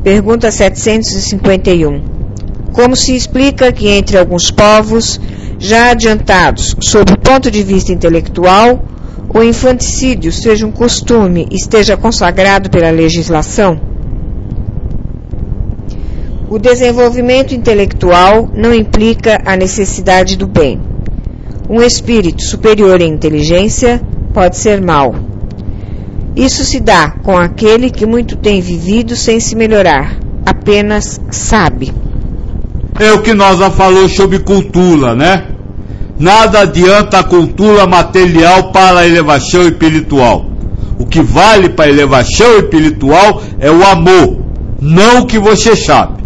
Pergunta 751. Como se explica que entre alguns povos já adiantados, sob o ponto de vista intelectual, o infanticídio seja um costume e esteja consagrado pela legislação? O desenvolvimento intelectual não implica a necessidade do bem. Um espírito superior em inteligência pode ser mau. Isso se dá com aquele que muito tem vivido sem se melhorar, apenas sabe. É o que nós já falamos sobre cultura, né? Nada adianta a cultura material para a elevação espiritual. O que vale para a elevação espiritual é o amor, não o que você sabe.